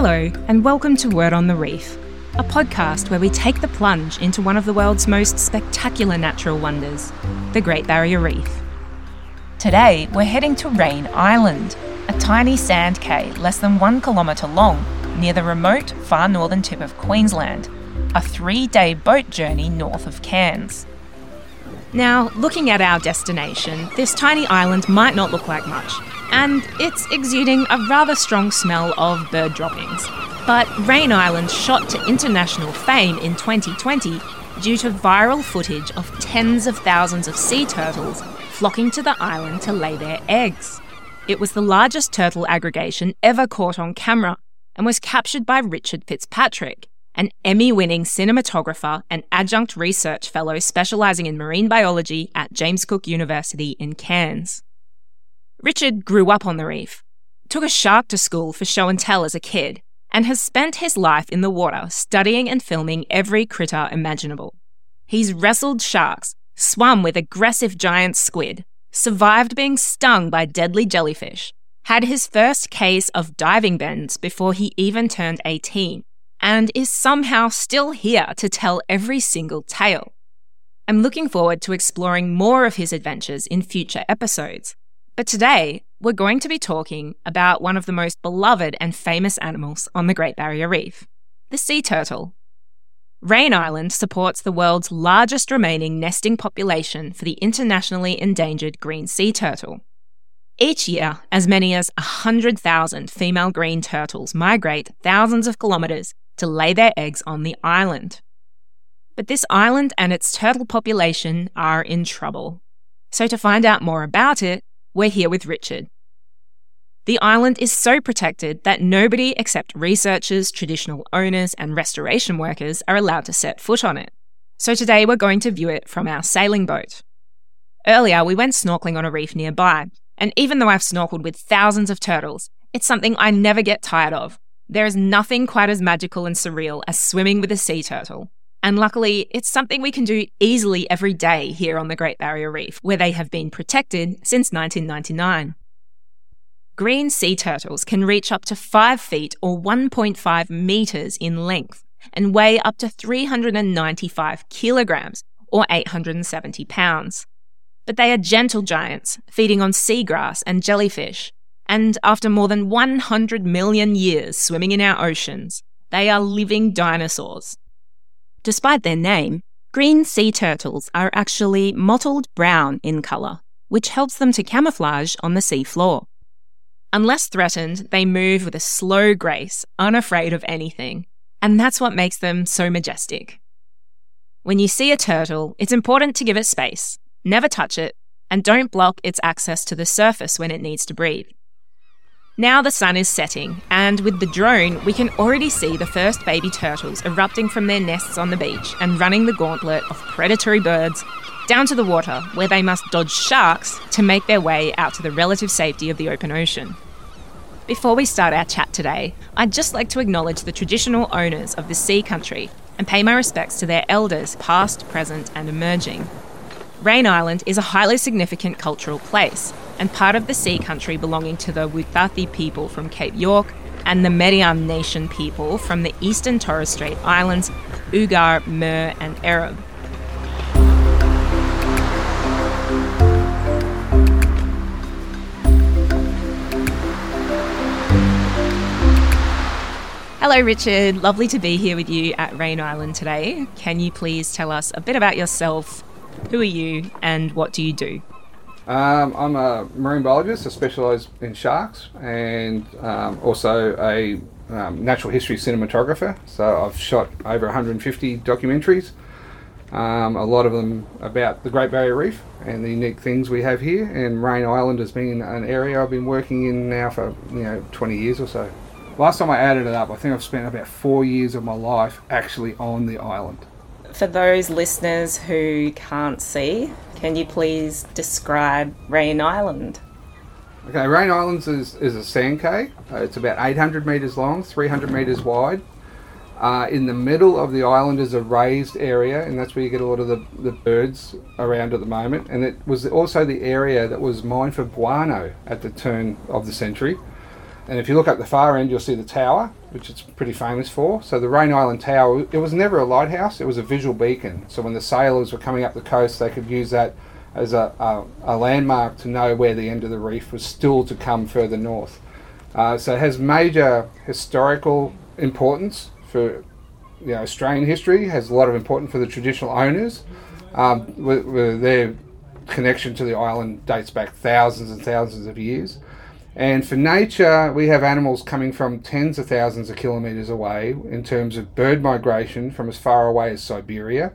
Hello, and welcome to Word on the Reef, a podcast where we take the plunge into one of the world's most spectacular natural wonders, the Great Barrier Reef. Today, we're heading to Raine Island, a tiny sand cay less than 1 kilometre long near the remote far northern tip of Queensland, a 3-day boat journey north of Cairns. Now, looking at our destination, this tiny island might not look like much, and it's exuding a rather strong smell of bird droppings. But Raine Island shot to international fame in 2020 due to viral footage of tens of thousands of sea turtles flocking to the island to lay their eggs. It was the largest turtle aggregation ever caught on camera and was captured by Richard Fitzpatrick, an Emmy-winning cinematographer and adjunct research fellow specialising in marine biology at James Cook University in Cairns. Richard grew up on the reef, took a shark to school for show and tell as a kid, and has spent his life in the water studying and filming every critter imaginable. He's wrestled sharks, swum with aggressive giant squid, survived being stung by deadly jellyfish, had his first case of diving bends before he even turned 18, and is somehow still here to tell every single tale. I'm looking forward to exploring more of his adventures in future episodes. But today, we're going to be talking about one of the most beloved and famous animals on the Great Barrier Reef, the sea turtle. Raine Island supports the world's largest remaining nesting population for the internationally endangered green sea turtle. Each year, as many as 100,000 female green turtles migrate thousands of kilometres to lay their eggs on the island. But this island and its turtle population are in trouble. So to find out more about it, we're here with Richard. The island is so protected that nobody except researchers, traditional owners, and restoration workers are allowed to set foot on it. So today we're going to view it from our sailing boat. Earlier, we went snorkeling on a reef nearby, and even though I've snorkeled with thousands of turtles, it's something I never get tired of. There is nothing quite as magical and surreal as swimming with a sea turtle. And luckily, it's something we can do easily every day here on the Great Barrier Reef, where they have been protected since 1999. Green sea turtles can reach up to 5 feet or 1.5 metres in length and weigh up to 395 kilograms or 870 pounds. But they are gentle giants, feeding on seagrass and jellyfish. And after more than 100 million years swimming in our oceans, they are living dinosaurs. Despite their name, green sea turtles are actually mottled brown in colour, which helps them to camouflage on the sea floor. Unless threatened, they move with a slow grace, unafraid of anything, and that's what makes them so majestic. When you see a turtle, it's important to give it space, never touch it, and don't block its access to the surface when it needs to breathe. Now the sun is setting, and with the drone, we can already see the first baby turtles erupting from their nests on the beach and running the gauntlet of predatory birds down to the water, where they must dodge sharks to make their way out to the relative safety of the open ocean. Before we start our chat today, I'd just like to acknowledge the traditional owners of the sea country and pay my respects to their elders, past, present, and emerging. Raine Island is a highly significant cultural place and part of the sea country belonging to the Wuthathi people from Cape York and the Meriam Nation people from the eastern Torres Strait Islands, Ugar, Mer, and Ereb. Hello, Richard. Lovely to be here with you at Raine Island today. Can you please tell us a bit about yourself? Who are you and what do you do? I'm a marine biologist. I specialise in sharks and also a natural history cinematographer. So I've shot over 150 documentaries, a lot of them about the Great Barrier Reef and the unique things we have here. And Raine Island has been an area I've been working in now for 20 years or so. Last time I added it up, I think I've spent about 4 years of my life actually on the island. For those listeners who can't see, can you please describe Raine Island? Okay, Raine Island is a sand cay. It's about 800 metres long, 300 metres wide. In the middle of the island is a raised area, and that's where you get a lot of the birds around at the moment. And it was also the area that was mined for guano at the turn of the century. And if you look up the far end, you'll see the tower, which it's pretty famous for. So the Rain Island Tower, it was never a lighthouse, it was a visual beacon. So when the sailors were coming up the coast, they could use that as a landmark to know where the end of the reef was still to come further north. So it has major historical importance for Australian history, has a lot of importance for the traditional owners. Their connection to the island dates back thousands and thousands of years. And for nature, we have animals coming from tens of thousands of kilometres away in terms of bird migration from as far away as Siberia.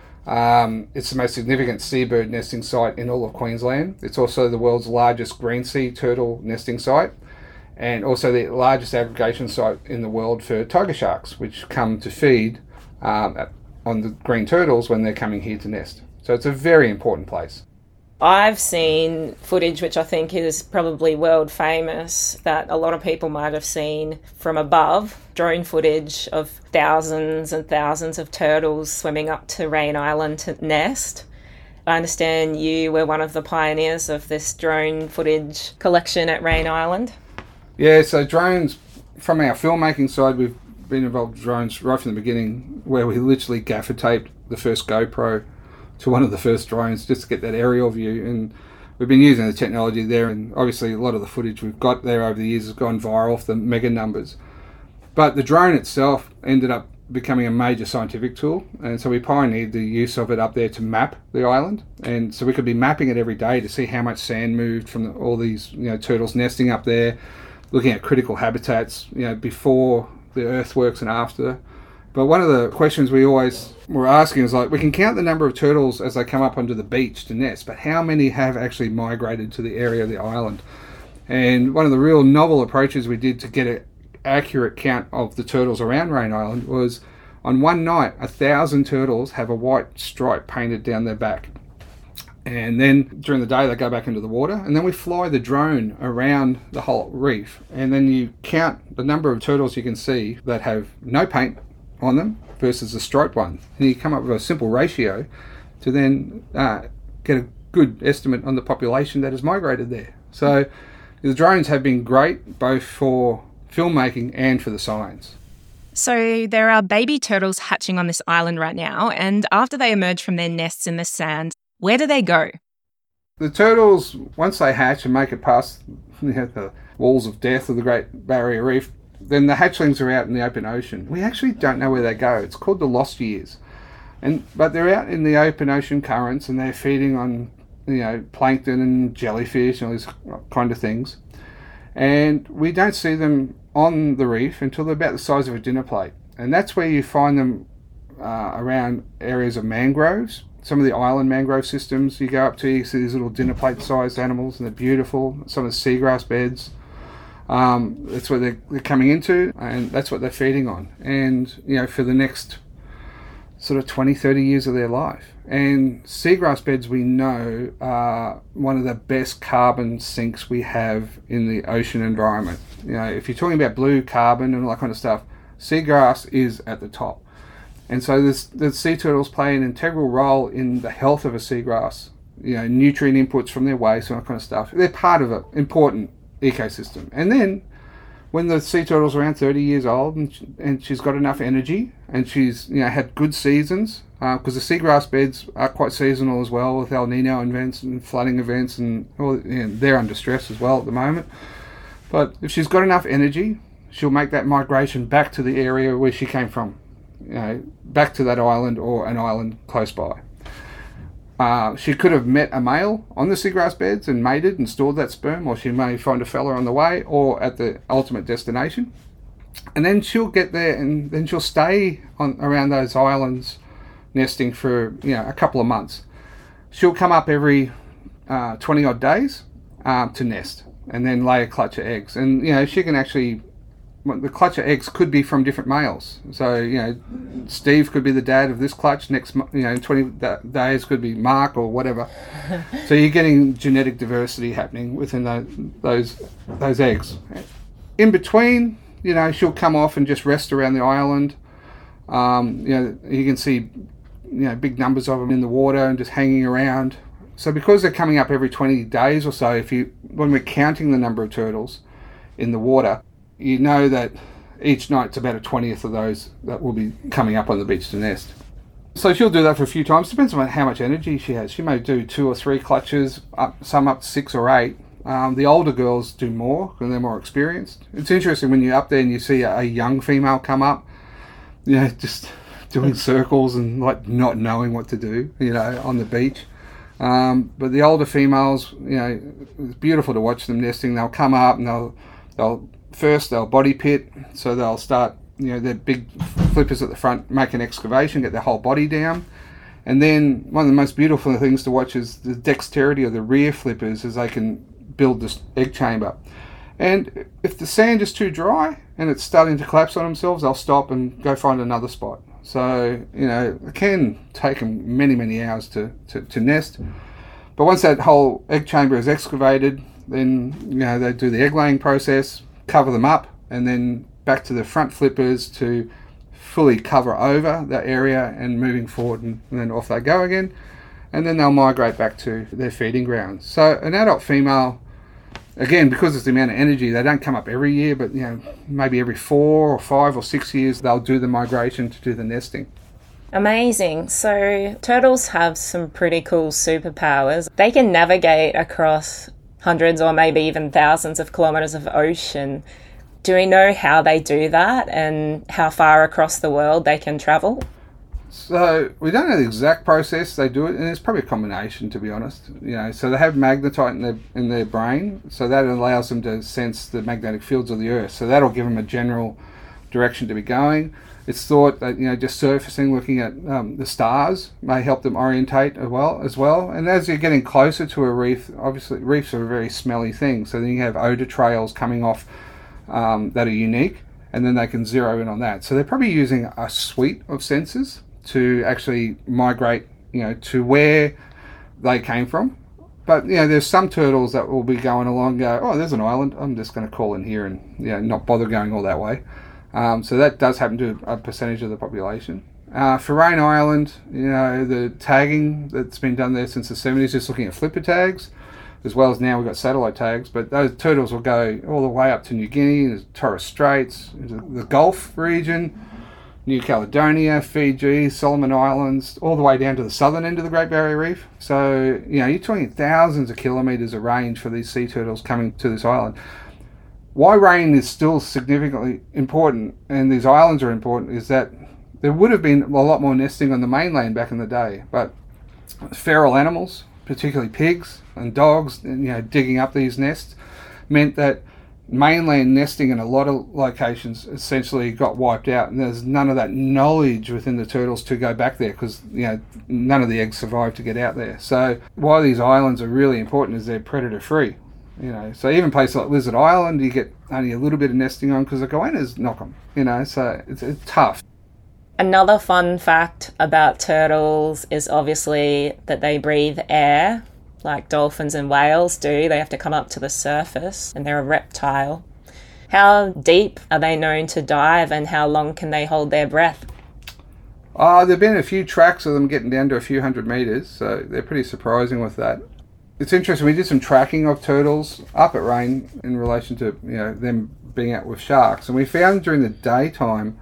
It's the most significant seabird nesting site in all of Queensland. It's also the world's largest green sea turtle nesting site, and also the largest aggregation site in the world for tiger sharks, which come to feed on the green turtles when they're coming here to nest. So it's a very important place. I've seen footage which I think is probably world famous that a lot of people might have seen from above, drone footage of thousands and thousands of turtles swimming up to Rain Island to nest. I understand you were one of the pioneers of this drone footage collection at Rain Island. Yeah, so drones, from our filmmaking side, we've been involved with drones right from the beginning, where we literally gaffer taped the first GoPro to one of the first drones just to get that aerial view, and we've been using the technology there, and obviously a lot of the footage we've got there over the years has gone viral off the mega numbers. But the drone itself ended up becoming a major scientific tool, and so we pioneered the use of it up there to map the island, and so we could be mapping it every day to see how much sand moved from all these turtles nesting up there, looking at critical habitats before the earthworks and after. But one of the questions we always were asking is, like, we can count the number of turtles as they come up onto the beach to nest, but how many have actually migrated to the area of the island? And one of the real novel approaches we did to get an accurate count of the turtles around Rain Island was, on one night, 1,000 turtles have a white stripe painted down their back. And then during the day they go back into the water, and then we fly the drone around the whole reef, and then you count the number of turtles you can see that have no paint on them versus the striped one, and you come up with a simple ratio to then get a good estimate on the population that has migrated there. So the drones have been great both for filmmaking and for the science. So there are baby turtles hatching on this island right now, and after they emerge from their nests in the sand, where do they go? The turtles, once they hatch and make it past the walls of death of the Great Barrier Reef, then the hatchlings are out in the open ocean. We actually don't know where they go. It's called the lost years. But they're out in the open ocean currents, and they're feeding on plankton and jellyfish and all these kind of things. And we don't see them on the reef until they're about the size of a dinner plate. And that's where you find them around areas of mangroves. Some of the island mangrove systems you go up to, you see these little dinner plate sized animals, and they're beautiful. Some of the seagrass beds. That's what they're coming into, and that's what they're feeding on. And for the next sort of 20, 30 years of their life. And seagrass beds, we know, are one of the best carbon sinks we have in the ocean environment. If you're talking about blue carbon and all that kind of stuff, seagrass is at the top. And so the sea turtles play an integral role in the health of a seagrass, nutrient inputs from their waste and all that kind of stuff. They're part of an important ecosystem. And then when the sea turtle's around 30 years old and she's got enough energy and she's had good seasons, because the seagrass beds are quite seasonal as well, with El Nino events and flooding events, and they're under stress as well at the moment. But if she's got enough energy, she'll make that migration back to the area where she came from, back to that island or an island close by. She could have met a male on the seagrass beds and mated and stored that sperm, or she may find a fella on the way or at the ultimate destination. And then she'll get there, and then she'll stay around those islands nesting for a couple of months. She'll come up every 20 odd days to nest, and then lay a clutch of eggs. And she can actually, the clutch of eggs could be from different males. So Steve could be the dad of this clutch. Next 20 days could be Mark or whatever. So you're getting genetic diversity happening within those eggs. In between, she'll come off and just rest around the island. You can see big numbers of them in the water and just hanging around. So because they're coming up every 20 days or so, when we're counting the number of turtles, in the water, you know that each night it's about a 20th of those that will be coming up on the beach to nest. So she'll do that for a few times. Depends on how much energy she has. She may do 2 or 3 clutches, some up to 6 or 8. The older girls do more because they're more experienced. It's interesting when you're up there and you see a young female come up, just doing circles and like not knowing what to do, on the beach. But the older females, it's beautiful to watch them nesting. They'll come up and they'll body pit, so they'll start, their big flippers at the front make an excavation, get their whole body down. And then one of the most beautiful things to watch is the dexterity of the rear flippers as they can build this egg chamber. And if the sand is too dry and it's starting to collapse on themselves, they'll stop and go find another spot. So, it can take them many, many hours to nest. But once that whole egg chamber is excavated, then, they do the egg laying process, cover them up, and then back to the front flippers to fully cover over that area and moving forward, and then off they go again. And then they'll migrate back to their feeding grounds. So an adult female, again, because it's the amount of energy, they don't come up every year, but maybe every 4 or 5 or 6 years they'll do the migration to do the nesting. Amazing. So turtles have some pretty cool superpowers. They can navigate across hundreds or maybe even thousands of kilometres of ocean. Do we know how they do that and how far across the world they can travel? So we don't know the exact process they do it, and it's probably a combination, to be honest. So they have magnetite in their brain, so that allows them to sense the magnetic fields of the Earth. So that'll give them a general direction to be going. It's thought that just surfacing, looking at the stars, may help them orientate as well. And as you're getting closer to a reef, obviously reefs are a very smelly thing. So then you have odor trails coming off that are unique, and then they can zero in on that. So they're probably using a suite of sensors to actually migrate, to where they came from. But, there's some turtles that will be going along, go, oh, there's an island, I'm just going to call in here and, not bother going all that way. So that does happen to a percentage of the population. For Rain Island, the tagging that's been done there since the 70s, just looking at flipper tags, as well as now we've got satellite tags, but those turtles will go all the way up to New Guinea, Torres Straits, the Gulf region, New Caledonia, Fiji, Solomon Islands, all the way down to the southern end of the Great Barrier Reef. So, you're talking thousands of kilometres of range for these sea turtles coming to this island. Why rain is still significantly important, and these islands are important, is that there would have been a lot more nesting on the mainland back in the day, but feral animals, particularly pigs and dogs, digging up these nests, meant that mainland nesting in a lot of locations essentially got wiped out, and there's none of that knowledge within the turtles to go back there because none of the eggs survived to get out there. So why these islands are really important is they're predator free. So even places like Lizard Island, you get only a little bit of nesting on because the goannas knock them. So it's tough. Another fun fact about turtles is obviously that they breathe air like dolphins and whales do. They have to come up to the surface, and they're a reptile. How deep are they known to dive, and how long can they hold their breath? There have been a few tracks of them getting down to a few hundred metres, so they're pretty surprising with that. It's interesting, we did some tracking of turtles up at Rain in relation to them being out with sharks, and we found during the daytime,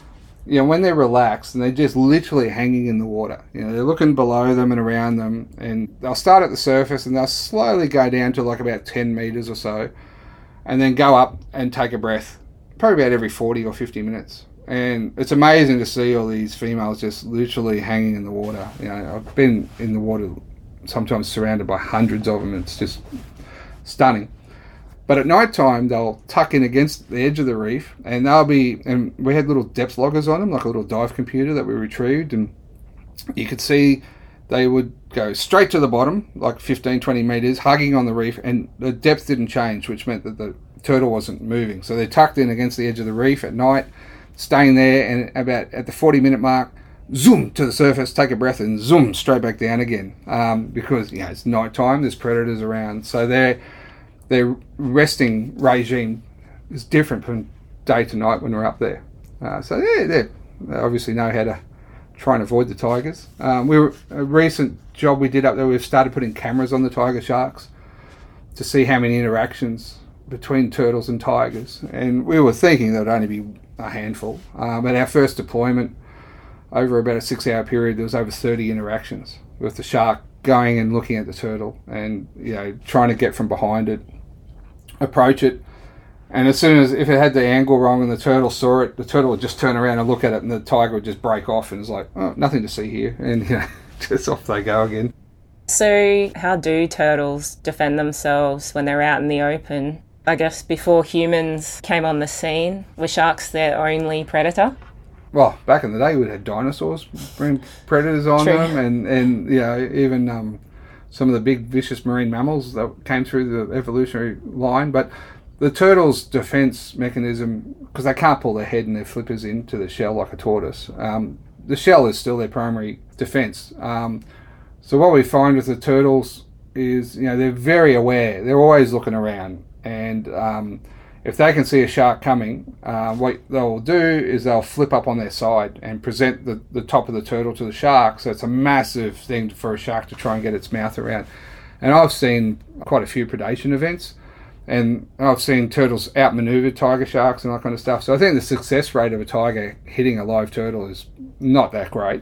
when they're relaxed and they're just literally hanging in the water, they're looking below them and around them, and they'll start at the surface and they'll slowly go down to like about 10 metres or so, and then go up and take a breath, probably about every 40 or 50 minutes. And it's amazing to see all these females just literally hanging in the water. I've been in the water sometimes surrounded by hundreds of them. It's just stunning. But at night time, they'll tuck in against the edge of the reef, and we had little depth loggers on them, like a little dive computer that we retrieved, and you could see they would go straight to the bottom, like 15, 20 metres, hugging on the reef, and the depth didn't change, which meant that the turtle wasn't moving. So they tucked in against the edge of the reef at night, staying there, and about at the 40-minute mark, zoom to the surface, take a breath, and zoom straight back down again, because it's night time, there's predators around, so their resting regime is different from day to night when we're up there. So they obviously know how to try and avoid the tigers. A recent job we did up there, we've started putting cameras on the tiger sharks to see how many interactions between turtles and tigers, and we were thinking there'd only be a handful. At our first deployment, over about a 6-hour period, there was over 30 interactions with the shark going and looking at the turtle and, trying to get from behind it, approach it. And as soon as, if it had the angle wrong and the turtle saw it, the turtle would just turn around and look at it, and the tiger would just break off and it's like, oh, nothing to see here. And, just off they go again. So how do turtles defend themselves when they're out in the open? I guess before humans came on the scene, were sharks their only predator? Well, back in the day, we had dinosaurs bring predators on True. them, and even some of the big vicious marine mammals that came through the evolutionary line. But the turtle's defense mechanism, because they can't pull their head and their flippers into the shell like a tortoise, the shell is still their primary defense. So what we find with the turtles is, they're very aware. They're always looking around, and if they can see a shark coming, what they'll do is they'll flip up on their side and present the top of the turtle to the shark. So it's a massive thing for a shark to try and get its mouth around. And I've seen quite a few predation events, and I've seen turtles outmaneuver tiger sharks and that kind of stuff. So I think the success rate of a tiger hitting a live turtle is not that great.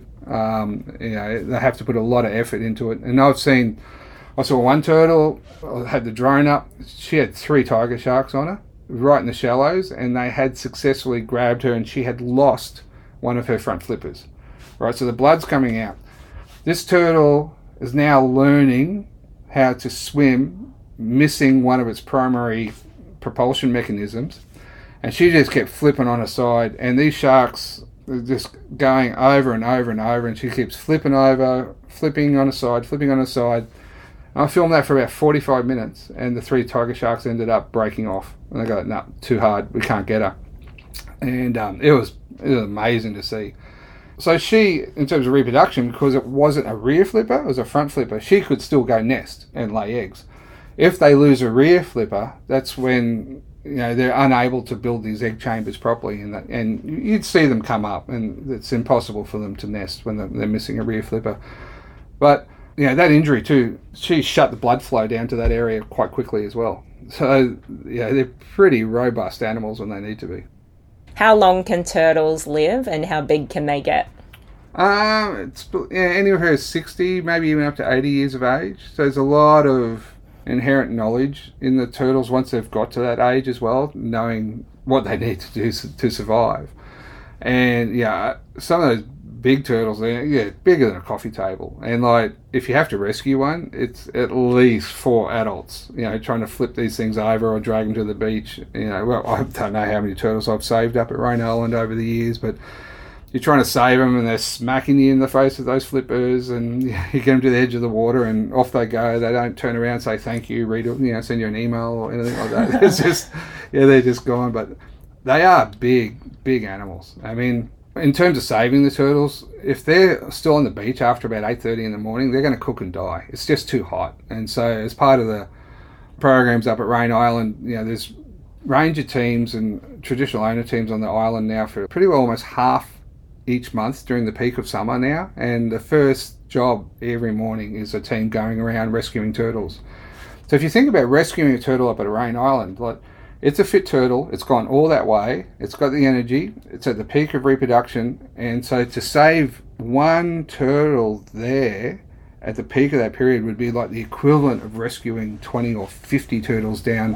They have to put a lot of effort into it. And I saw one turtle, had the drone up, she had 3 tiger sharks on her, right in the shallows, and they had successfully grabbed her, and she had lost one of her front flippers. Right, so the blood's coming out. This turtle is now learning how to swim, missing one of its primary propulsion mechanisms, and she just kept flipping on her side, and these sharks are just going over and over and over, and she keeps flipping over, flipping on her side, flipping on her side. I filmed that for about 45 minutes, and the 3 tiger sharks ended up breaking off. And they go, no, too hard, we can't get her. And it was amazing to see. So she, in terms of reproduction, because it wasn't a rear flipper, it was a front flipper, she could still go nest and lay eggs. If they lose a rear flipper, that's when they're unable to build these egg chambers properly, and you'd see them come up, and it's impossible for them to nest when they're missing a rear flipper. But that injury too, she shut the blood flow down to that area quite quickly as well. So, they're pretty robust animals when they need to be. How long can turtles live, and how big can they get? It's anywhere 60, maybe even up to 80 years of age. So there's a lot of inherent knowledge in the turtles once they've got to that age as well, knowing what they need to do to survive. And some of those big turtles, they're bigger than a coffee table, and if you have to rescue one, it's at least 4 adults trying to flip these things over or drag them to the beach. Well, I don't know how many turtles I've saved up at Rain Island over the years, but you're trying to save them and they're smacking you in the face with those flippers, and you get them to the edge of the water and off they go. They don't turn around and say thank you, send you an email or anything like that. It's just they're just gone. But they are big animals. I mean, in terms of saving the turtles, if they're still on the beach after about 8:30 in the morning, they're going to cook and die. It's just too hot. And so as part of the programs up at Rain Island, there's ranger teams and traditional owner teams on the island now for pretty well almost half each month during the peak of summer now. And the first job every morning is a team going around rescuing turtles. So if you think about rescuing a turtle up at Rain Island, it's a fit turtle, it's gone all that way, it's got the energy, it's at the peak of reproduction, and so to save one turtle there at the peak of that period would be like the equivalent of rescuing 20 or 50 turtles down,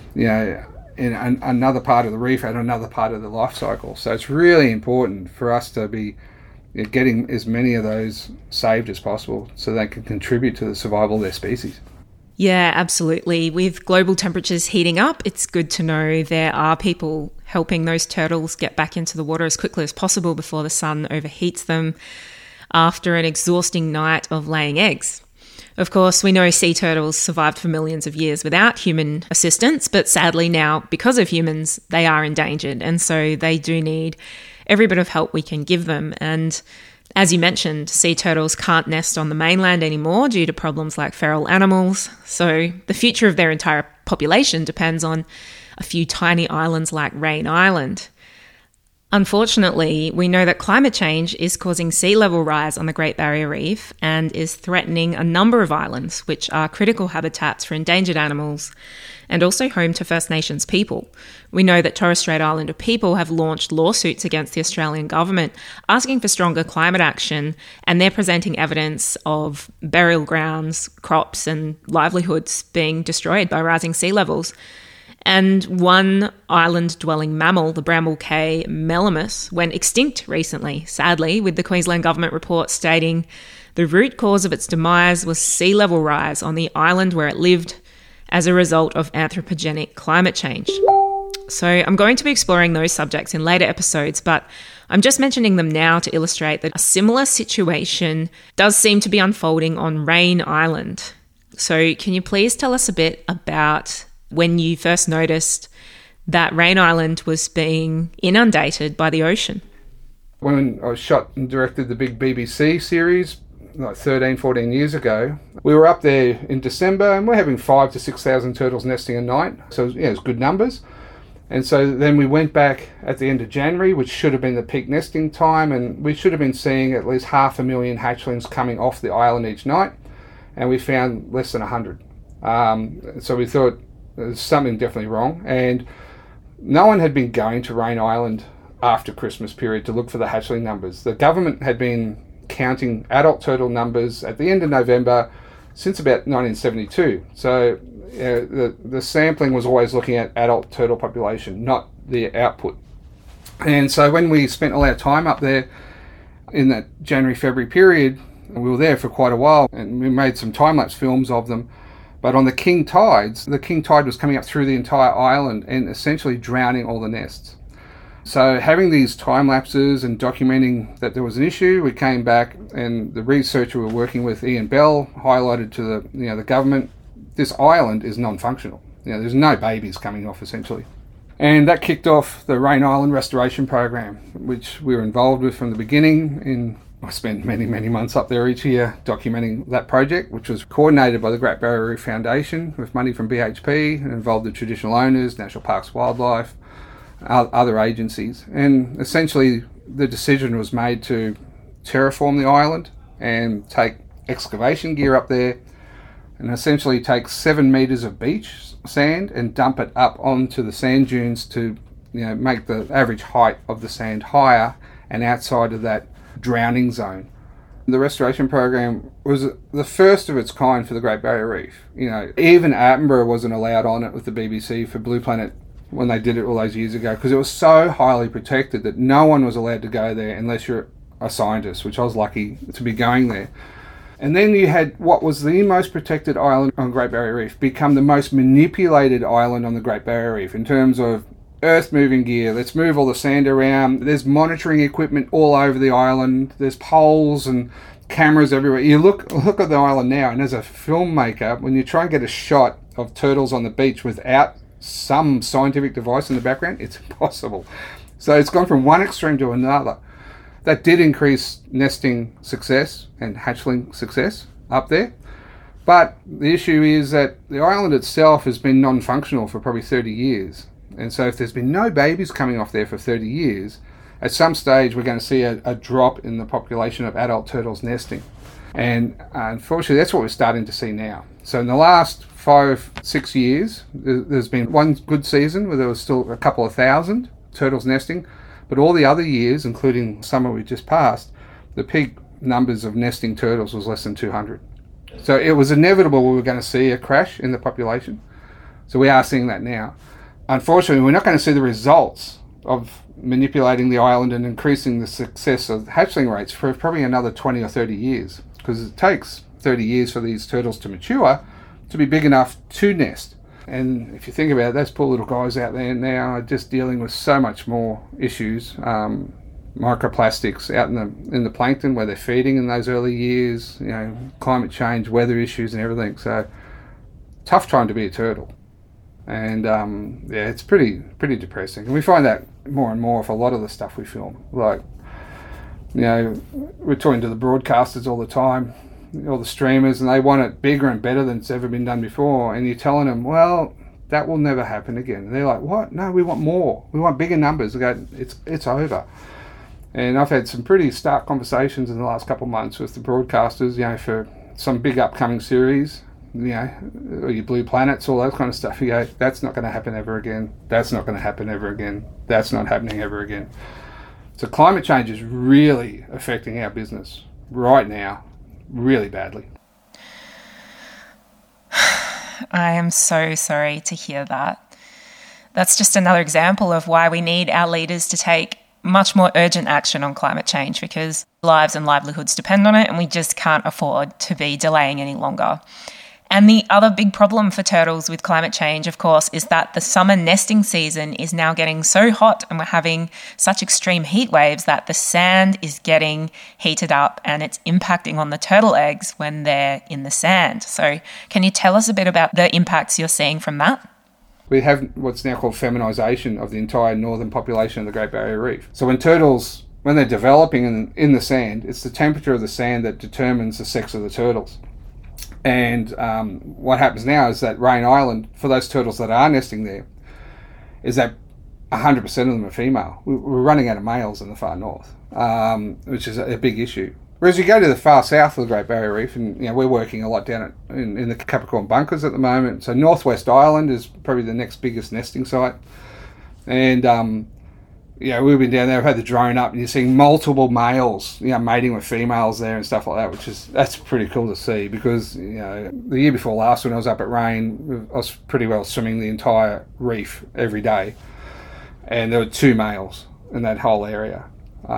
in another part of the reef and another part of the life cycle. So it's really important for us to be getting as many of those saved as possible so they can contribute to the survival of their species. Yeah, absolutely. With global temperatures heating up, it's good to know there are people helping those turtles get back into the water as quickly as possible before the sun overheats them after an exhausting night of laying eggs. Of course, we know sea turtles survived for millions of years without human assistance, but sadly now, because of humans, they are endangered, and so they do need every bit of help we can give them. And as you mentioned, sea turtles can't nest on the mainland anymore due to problems like feral animals, so the future of their entire population depends on a few tiny islands like Rain Island. Unfortunately, we know that climate change is causing sea level rise on the Great Barrier Reef and is threatening a number of islands, which are critical habitats for endangered animals and also home to First Nations people. We know that Torres Strait Islander people have launched lawsuits against the Australian government asking for stronger climate action, and they're presenting evidence of burial grounds, crops and livelihoods being destroyed by rising sea levels. And one island-dwelling mammal, the Bramble Cay melomys, went extinct recently, sadly, with the Queensland Government report stating the root cause of its demise was sea level rise on the island where it lived as a result of anthropogenic climate change. So I'm going to be exploring those subjects in later episodes, but I'm just mentioning them now to illustrate that a similar situation does seem to be unfolding on Raine Island. So can you please tell us a bit about when you first noticed that Raine Island was being inundated by the ocean? When I shot and directed the big BBC series, like 13, 14 years ago, we were up there in December and we're having 5,000 to 6,000 turtles nesting a night. So yeah, it's good numbers. And so then we went back at the end of January, which should have been the peak nesting time, and we should have been seeing at least 500,000 hatchlings coming off the island each night, and we found less than 100. So we thought there's something definitely wrong, and no one had been going to Raine Island after Christmas period to look for the hatchling numbers. The government had been counting adult turtle numbers at the end of November since about 1972. So the sampling was always looking at adult turtle population, not the output. And so when we spent all our time up there in that January-February period, we were there for quite a while, and we made some time-lapse films of them. But on the king tides, the king tide was coming up through the entire island and essentially drowning all the nests. So having these time lapses and documenting that there was an issue, we came back, and the researcher we were working with, Ian Bell, highlighted to the government, this island is non-functional. There's no babies coming off essentially. And that kicked off the Raine Island Restoration Program, which we were involved with from the beginning. I spent many, many months up there each year documenting that project, which was coordinated by the Great Barrier Reef Foundation with money from BHP and involved the traditional owners, National Parks Wildlife, other agencies. And essentially the decision was made to terraform the island and take excavation gear up there and essentially take 7 metres of beach sand and dump it up onto the sand dunes to make the average height of the sand higher and outside of that drowning zone. The restoration program was the first of its kind for the Great Barrier Reef. Even Attenborough wasn't allowed on it with the BBC for Blue Planet when they did it all those years ago, because it was so highly protected that no one was allowed to go there unless you're a scientist, which I was lucky to be going there. And then you had what was the most protected island on Great Barrier Reef become the most manipulated island on the Great Barrier Reef in terms of earth moving gear. Let's move all the sand around. There's monitoring equipment all over the island. There's poles and cameras everywhere. You look at the island now, and as a filmmaker, when you try and get a shot of turtles on the beach without some scientific device in the background, it's impossible. So it's gone from one extreme to another. That did increase nesting success and hatchling success up there. But the issue is that the island itself has been non-functional for probably 30 years. And so if there's been no babies coming off there for 30 years, at some stage we're going to see a drop in the population of adult turtles nesting. And unfortunately, that's what we're starting to see now. So in the last 5-6 years, there's been one good season where there was still a couple of thousand turtles nesting. But all the other years, including summer we just passed, the peak numbers of nesting turtles was less than 200. So it was inevitable we were going to see a crash in the population. So we are seeing that now. Unfortunately, we're not going to see the results of manipulating the island and increasing the success of hatchling rates for probably another 20 or 30 years, because it takes 30 years for these turtles to mature to be big enough to nest. And if you think about it, those poor little guys out there now are just dealing with so much more issues, microplastics out in the plankton where they're feeding in those early years, climate change, weather issues and everything. So tough time to be a turtle. And it's pretty depressing. And we find that more and more with a lot of the stuff we film. Like, we're talking to the broadcasters all the time, all the streamers, and they want it bigger and better than it's ever been done before. And you're telling them, well, That will never happen again. And they're like, what? No, we want more. We want bigger numbers. I go, it's over. And I've had some pretty stark conversations in the last couple of months with the broadcasters, for some big upcoming series, or your Blue Planets, all that kind of stuff. You go, that's not going to happen ever again. That's not going to happen ever again. That's not happening ever again. So climate change is really affecting our business right now, really badly. I am so sorry to hear that. That's just another example of why we need our leaders to take much more urgent action on climate change, because lives and livelihoods depend on it, and we just can't afford to be delaying any longer. And the other big problem for turtles with climate change, of course, is that the summer nesting season is now getting so hot, and we're having such extreme heat waves that the sand is getting heated up and it's impacting on the turtle eggs when they're in the sand. So can you tell us a bit about the impacts you're seeing from that? We have what's now called feminisation of the entire northern population of the Great Barrier Reef. So when turtles, when they're developing in the sand, it's the temperature of the sand that determines the sex of the turtles. And what happens now is that Rain Island, for those turtles that are nesting there, is that 100% of them are female. We're running out of males in the far north, which is a big issue. Whereas you go to the far south of the Great Barrier Reef, and we're working a lot down in the Capricorn Bunkers at the moment. So Northwest Island is probably the next biggest nesting site. And we've been down there, we've had the drone up, and you're seeing multiple males, mating with females there and stuff like that, that's pretty cool to see, because, the year before last when I was up at Rain, I was pretty well swimming the entire reef every day, and there were 2 males in that whole area.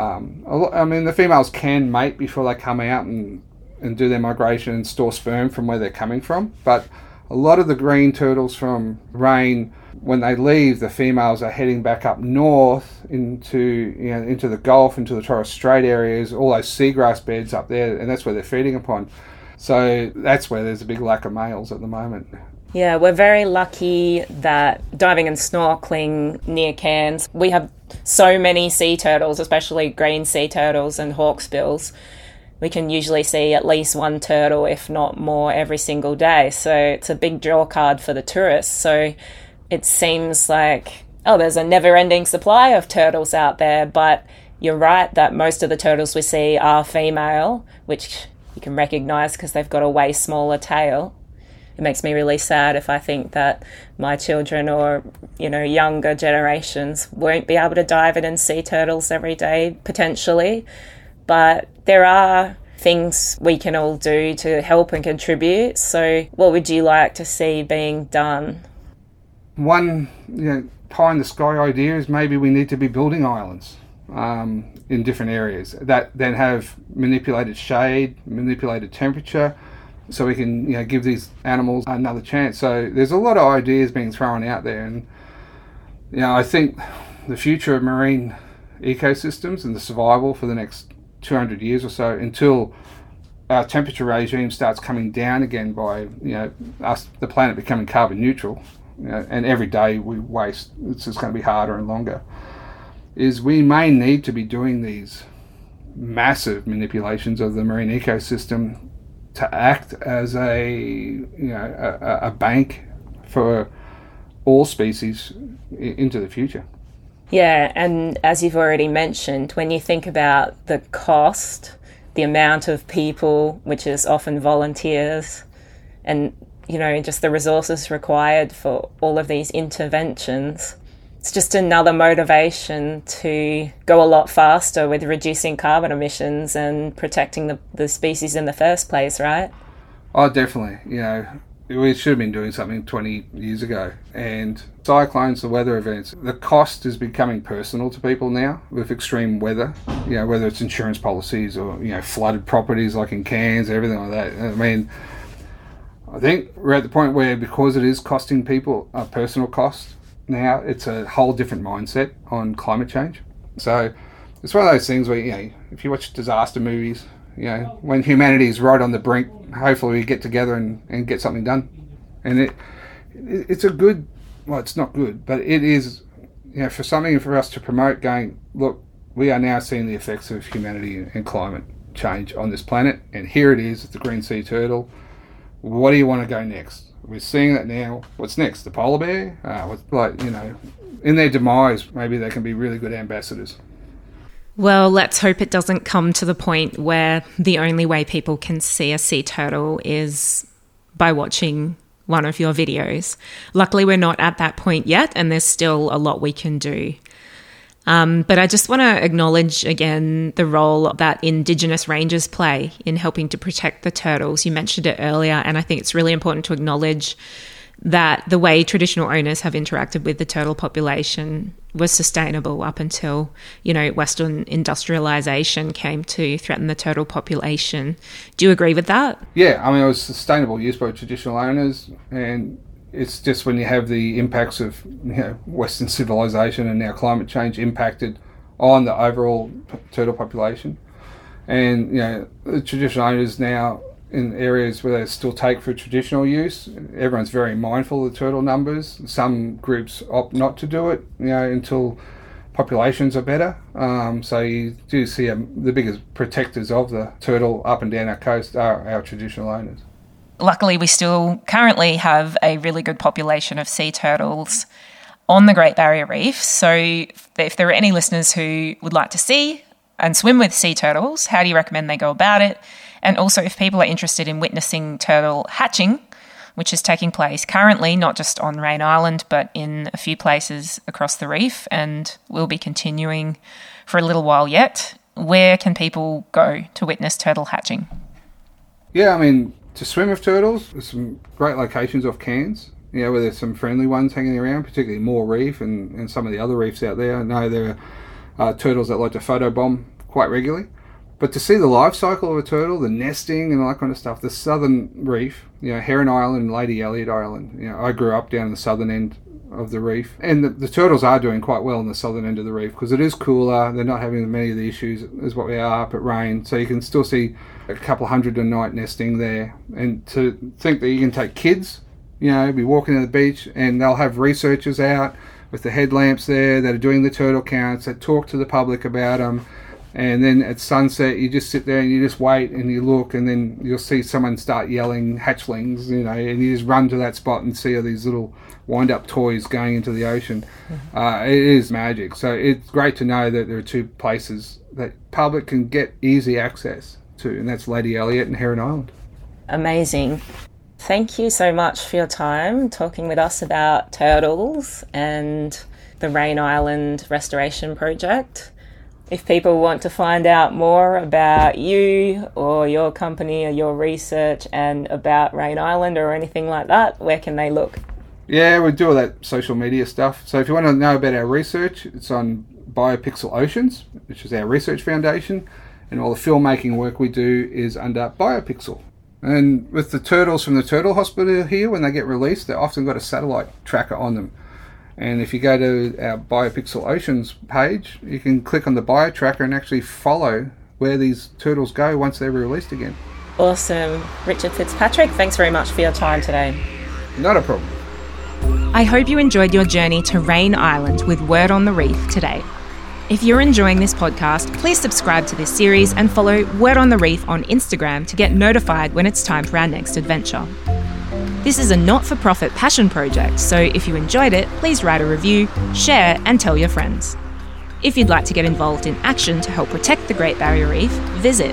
The females can mate before they come out and do their migration and store sperm from where they're coming from, but a lot of the green turtles from Rain, when they leave, the females are heading back up north into the Gulf, into the Torres Strait areas, all those seagrass beds up there, and that's where they're feeding upon. So that's where there's a big lack of males at the moment. Yeah, we're very lucky that diving and snorkeling near Cairns, we have so many sea turtles, especially green sea turtles and hawksbills. We can usually see at least 1 turtle, if not more, every single day. So it's a big draw card for the tourists. So it seems like, there's a never-ending supply of turtles out there, but you're right that most of the turtles we see are female, which you can recognise because they've got a way smaller tail. It makes me really sad if I think that my children or, younger generations won't be able to dive in and see turtles every day, potentially. But there are things we can all do to help and contribute. So what would you like to see being done? One pie in the sky idea is maybe we need to be building islands in different areas that then have manipulated shade, manipulated temperature, so we can give these animals another chance. So there's a lot of ideas being thrown out there, and I think the future of marine ecosystems and the survival for the next 200 years or so, until our temperature regime starts coming down again by the planet becoming carbon neutral, and every day we waste, it's just going to be harder and longer, is we may need to be doing these massive manipulations of the marine ecosystem to act as a bank for all species into the future. Yeah, and as you've already mentioned, when you think about the cost, the amount of people, which is often volunteers, and just the resources required for all of these interventions, it's just another motivation to go a lot faster with reducing carbon emissions and protecting the species in the first place, right? Oh, definitely. We should have been doing something 20 years ago. And cyclones, the weather events, the cost is becoming personal to people now with extreme weather, whether it's insurance policies or, flooded properties like in Cairns, everything like that. I think we're at the point where, because it is costing people a personal cost now, it's a whole different mindset on climate change. So it's one of those things where, if you watch disaster movies, when humanity is right on the brink, hopefully we get together and get something done. And it's a good, well, it's not good, but it is, for something for us to promote, going, look, we are now seeing the effects of humanity and climate change on this planet, and here it is, the green sea turtle. what do you want to go next? We're seeing that now. What's next? The polar bear? In their demise, maybe they can be really good ambassadors. Well, let's hope it doesn't come to the point where the only way people can see a sea turtle is by watching one of your videos. Luckily, we're not at that point yet, and there's still a lot we can do. But I just want to acknowledge again the role that Indigenous rangers play in helping to protect the turtles. You mentioned it earlier, and I think it's really important to acknowledge that the way traditional owners have interacted with the turtle population was sustainable up until, Western industrialisation came to threaten the turtle population. Do you agree with that? Yeah, it was sustainable use by traditional owners, and it's just when you have the impacts of Western civilization and now climate change impacted on the overall turtle population. And the traditional owners now in areas where they still take for traditional use, everyone's very mindful of the turtle numbers. Some groups opt not to do it until populations are better. So you do see the biggest protectors of the turtle up and down our coast are our traditional owners. Luckily, we still currently have a really good population of sea turtles on the Great Barrier Reef. So if there are any listeners who would like to see and swim with sea turtles, how do you recommend they go about it? And also, if people are interested in witnessing turtle hatching, which is taking place currently, not just on Rain Island, but in a few places across the reef, and will be continuing for a little while yet, where can people go to witness turtle hatching? Yeah, to swim with turtles, there's some great locations off Cairns, where there's some friendly ones hanging around, particularly Moore Reef and some of the other reefs out there. I know there are turtles that like to photobomb quite regularly. But to see the life cycle of a turtle, the nesting and all that kind of stuff, the southern reef, Heron Island and Lady Elliot Island, I grew up down the southern end of the reef. And the turtles are doing quite well in the southern end of the reef because it is cooler. They're not having many of the issues as what we are up at Rain. So you can still see a couple hundred a night nesting there. And to think that you can take kids, be walking to the beach and they'll have researchers out with the headlamps there that are doing the turtle counts, that talk to the public about them. And then at sunset, you just sit there and you just wait and you look, and then you'll see someone start yelling hatchlings, and you just run to that spot and see all these little wind-up toys going into the ocean. It is magic. So it's great to know that there are two places that public can get easy access to, and that's Lady Elliot and Heron Island. Amazing. Thank you so much for your time talking with us about turtles and the Rain Island Restoration Project. If people want to find out more about you or your company or your research and about Rain Island or anything like that, where can they look? Yeah, we do all that social media stuff. So if you want to know about our research, it's on BioPixel Oceans, which is our research foundation, and all the filmmaking work we do is under BioPixel. And with the turtles from the Turtle Hospital here, when they get released, they've often got a satellite tracker on them. And if you go to our BioPixel Oceans page, you can click on the bio tracker and actually follow where these turtles go once they're released again. Awesome. Richard Fitzpatrick, thanks very much for your time today. Not a problem. I hope you enjoyed your journey to Rain Island with Word on the Reef today. If you're enjoying this podcast, please subscribe to this series and follow Word on the Reef on Instagram to get notified when it's time for our next adventure. This is a not-for-profit passion project, so if you enjoyed it, please write a review, share, and tell your friends. If you'd like to get involved in action to help protect the Great Barrier Reef, visit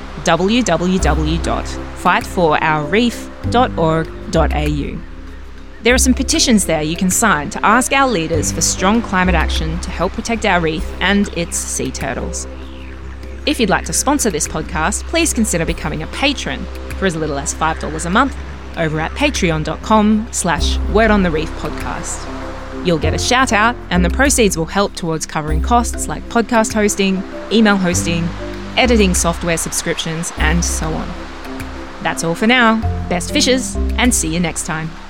www.fightforourreef.org.au. There are some petitions there you can sign to ask our leaders for strong climate action to help protect our reef and its sea turtles. If you'd like to sponsor this podcast, please consider becoming a patron for as little as $5 a month over at patreon.com/wordonthereefpodcast. You'll get a shout out and the proceeds will help towards covering costs like podcast hosting, email hosting, editing software subscriptions, and so on. That's all for now. Best fishes, and see you next time.